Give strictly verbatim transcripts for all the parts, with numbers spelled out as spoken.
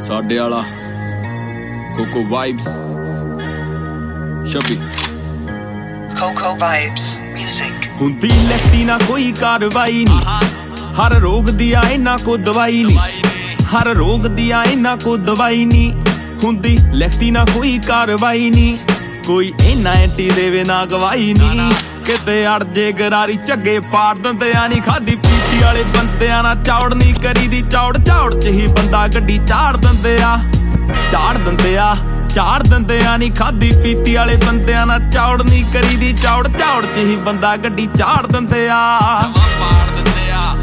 ਸਾਡੇ ਵਾਲਾ Coco Vibes ਸ਼ਬੀ Coco Vibes Music ਹੁੰਦੀ ਲੈਤੀ ਨਾ ਕੋਈ ਕਾਰਵਾਈ ਨੀ ਹਰ ਰੋਗ ਦੀ ਆ ਇਹਨਾਂ ਕੋ ਦਵਾਈ ਨੀ ਹਰ ਰੋਗ ਦੀ ਆ ਇਹਨਾਂ ਕੋ ਦਵਾਈ ਨੀ ਹੁੰਦੀ ਲੈਤੀ ਨਾ ਕੋਈ ਕਾਰਵਾਈ ਨੀ ਕੋਈ ਇਹਨਾਂ ਐਂਟੀ ਦੇਵੇ ਨਾ ਗਵਾਈ ਨੀ ਕਿਤੇ ਅੜ ਜੇ ਗਰਾਰੀ ਝੱਗੇ ਪਾੜ ਦਿੰਦੇ ਆ ਨੀ ਖਾਦੀ ਪੀਤੀ ਵਾਲੇ ਬੰਦਿਆਂ ਨਾਲ ਚੌੜ ਨੀ ਕਰੀ ਦੀ ਚੌੜ ਚੌੜ ਚ ਹੀ ਬੰਦਾ ਗੱਡੀ ਚਾੜ ਦਿੰਦੇ ਆ ਚਾੜ ਦਿੰਦੇ ਆ ਚਾੜ ਦਿੰਦੇ ਆ ਨੀ ਖਾਦੀ ਪੀਤੀ ਵਾਲੇ ਬੰਦਿਆਂ ਨਾਲ ਚੌੜ ਨੀ ਕਰੀ ਦੀ ਚੌੜ ਚੌੜ ਚ ਹੀ ਬੰਦਾ ਗੱਡੀ ਚਾੜ ਦਿੰਦੇ ਆ ਪਾੜ ਦਿੰਦੇ ਆ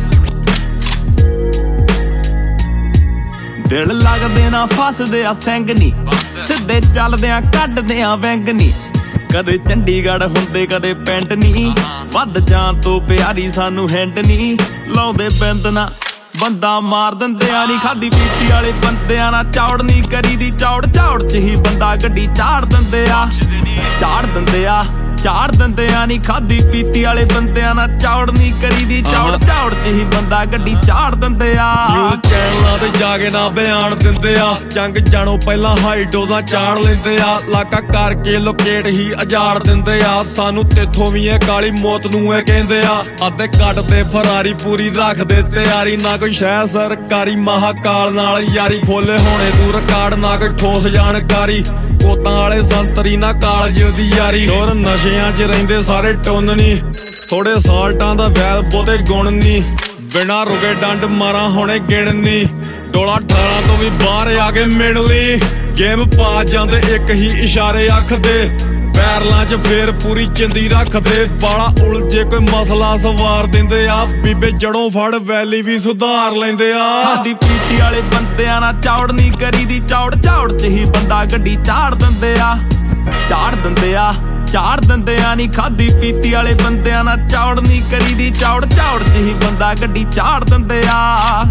ਦਿਲ ਲੱਗਦੇ ਨਾ ਫਸਦੇ ਆ ਸਿੰਘ ਨੀ ਸਿੱਧੇ ਚੱਲਦੇ ਆ ਕੱਢਦੇ ਆ ਵੈਂਗ ਨੀ ਕਦੇ ਚੰਡੀਗੜ੍ਹ ਹੁੰਦੇ ਕਦੇ ਪਿੰਡ ਨੀ ਵੱਧ ਜਾਣ ਤੋਂ ਪਿਆਰੀ ਸਾਨੂੰ ਹੈਂਡ ਨੀ ਲਾਉਂਦੇ ਬਿੰਦ ਨਾ ਬੰਦਾ ਮਾਰ ਦਿੰਦੇ ਆ ਨੀ ਖਾਦੀ ਪੀਤੀ ਵਾਲੇ ਬੰਦਿਆਂ ਨਾਲ ਚੌੜ ਨੀ ਕਰੀ ਦੀ ਚੌੜ ਚੌੜ ਚ ਹੀ ਬੰਦਾ ਗੱਡੀ ਚਾੜ ਦਿੰਦੇ ਆ ਚਾੜ ਦਿੰਦੇ ਆ ਚਾੜ ਦਿੰਦੇ ਆ ਨੀ ਖਾਦੀ ਪੀਤੀ ਵਾਲੇ ਬੰਦਿਆਂ ਨਾਲ ਚੌੜ ਨੀ ਕਰੀ ਦੀ ਚੌੜ ਚੌੜ ਚ ਹੀ ਬੰਦਾ ਗੱਡੀ ਚਾੜ ਦਿੰਦੇ ਆ ਨਿਊਜ਼ ਚੈਨਲਾਂ ਤੇ ਜਾ ਕੇ ਨਾ ਬਿਆਨ ਦਿੰਦੇ ਆ ਜੰਗ ਜਾਣੋ ਪਹਿਲਾਂ ਹਾਈ ਡੋਜ਼ਾਂ ਚਾੜ ਲੈਂਦੇ ਆ ਲਾਕਾ ਕਰਕੇ ਲੋਕੇਟ ਹੀ ਉਜਾੜ ਦਿੰਦੇ ਆ ਸਾਨੂੰ ਤੇਥੋਂ ਵੀ ਇਹ ਕਾਲੀ ਮੌਤ ਨੂੰ ਇਹ ਕਹਿੰਦੇ ਆ ਅੱਧੇ ਕੱਟਦੇ ਫਰਾਰੀ ਪੂਰੀ ਰੱਖਦੇ ਤਿਆਰੀ ਨਾ ਕੋਈ ਸ਼ਹਿ ਸਰਕਾਰੀ ਮਹਾਕਾਲ ਨਾਲ ਯਾਰੀ ਫੋਲੇ ਹੋਣੇ ਤੂੰ ਰਿਕਾਰਡ ਨਾ ਕੋਈ ਠੋਸ ਜਾਣਕਾਰੀ ਕੋਤਾਂ ਵਾਲੇ ਸੰਤਰੀ ਨਾ ਕਾਲਜ ਦੀ ਯਾਰੀ ਹੋਰ ਨਸ਼ਿਆਂ 'ਚ ਰਹਿੰਦੇ ਸਾਰੇ ਟੁੰਨ ਨੀ ਥੋੜੇ ਸਾਲਟਾਂ ਦਾ ਵੈਲ ਬਹੁਤੇ ਗੁਣ ਨੀ ਬਿਨਾਂ ਰੁਕੇ ਡੰਡ ਮਾਰਾਂ ਹੁਣੇ ਗਿਣ ਨੀ ਡੋਲਾ ਠਾਲਾਂ ਤੋਂ ਵੀ ਬਾਹਰ ਆ ਕੇ ਮਿਣ ਲਈ ਗੇਮ ਪਾ ਜਾਂਦੇ ਇੱਕ ਹੀ ਇਸ਼ਾਰੇ ਅੱਖ ਦੇ ਪੈਰਲਾਂ 'ਚ ਫੇਰ ਪੂਰੀ ਚਿੰਦੀ ਰੱਖਦੇ ਬਾਲਾ ਉਲਝੇ ਕੋਈ ਮਸਲਾ ਸਵਾਰ ਦਿੰਦੇ ਆ ਬੀਬੇ ਜੜੋਂ ਫੜ ਵੈਲੀ ਵੀ ਸੁਧਾਰ ਲੈਂਦੇ ਆ ਖਾਦੀ ਪੀਤੀ ਵਾਲੇ ਬੰਦਿਆਂ ਨਾਲ ਚੌੜ ਨੀ ਕਰੀ ਦੀ ਚੌੜ ਚੌੜ ਚ ਹੀ ਬੰਦਾ ਗੱਡੀ ਚਾੜ ਦਿੰਦੇ ਆ ਚਾੜ ਦਿੰਦੇ ਆ ਚਾੜ ਦਿੰਦੇ ਆ ਨੀ ਖਾਦੀ ਪੀਤੀ ਵਾਲੇ ਬੰਦਿਆਂ ਨਾਲ ਚੌੜ ਨੀ ਕਰੀ ਦੀ ਚੌੜ ਚੌੜ ਚ ਹੀ ਬੰਦਾ ਗੱਡੀ ਚਾੜ ਦਿੰਦੇ ਆ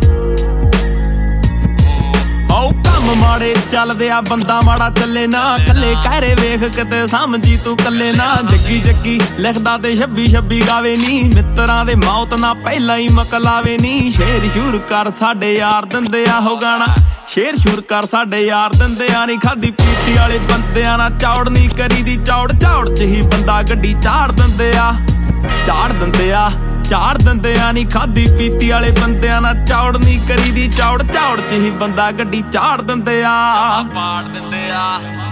ਓ ਕੰਮ ਮਾੜੇ ਚੱਲਦੇ ਆ ਬੰਦਾ ਮਾੜਾ ਚੱਲੇ ਨਾ ਕੱਲੇ ਕਹਿਰੇ ਵੇਖ ਕਿਤੇ ਸਮਝੀ ਤੂੰ ਕੱਲੇ ਨਾ ਜੱਗੀ ਜੱਗੀ ਲਿਖਦਾ ਤੇ ਛੱਬੀ ਛੱਬੀ ਗਾਵੇ ਨੀ ਮਿੱਤਰਾਂ ਦੇ ਮੌਤ ਨਾ ਪਹਿਲਾਂ ਹੀ ਮਕਲਾਵੇ ਨੀ ਸ਼ੇਰ ਸ਼ੂਰ ਕਰ ਸਾਡੇ ਯਾਰ ਦਿੰਦੇ ਆ ਹੋ ਗਾਣਾ ਸ਼ੇਰ ਸ਼ੂਰ ਕਰ ਸਾਡੇ ਯਾਰ ਦਿੰਦੇ ਆ ਨੀ ਖਾਦੀ ਪੀਤੀ ਵਾਲੇ ਬੰਦਿਆਂ ਨਾਲ ਚੌੜ ਨੀ ਕਰੀ ਦੀ ਚੌੜ ਚੌੜ ਚ ਹੀ ਬੰਦਾ ਗੱਡੀ ਚਾੜ ਦਿੰਦੇ ਆ ਚਾੜ ਦਿੰਦੇ ਆ ਚਾੜ ਦਿੰਦੇ ਆ ਨੀ ਖਾਦੀ ਪੀਤੀ ਵਾਲੇ ਬੰਦਿਆਂ ਨਾਲ ਚੌੜ ਨੀ ਕਰੀ ਦੀ ਚੌੜ ਚੌੜ ਚ ਹੀ ਬੰਦਾ ਗੱਡੀ ਚਾੜ ਦਿੰਦੇ ਆ ਪਾੜ ਦਿੰਦੇ ਆ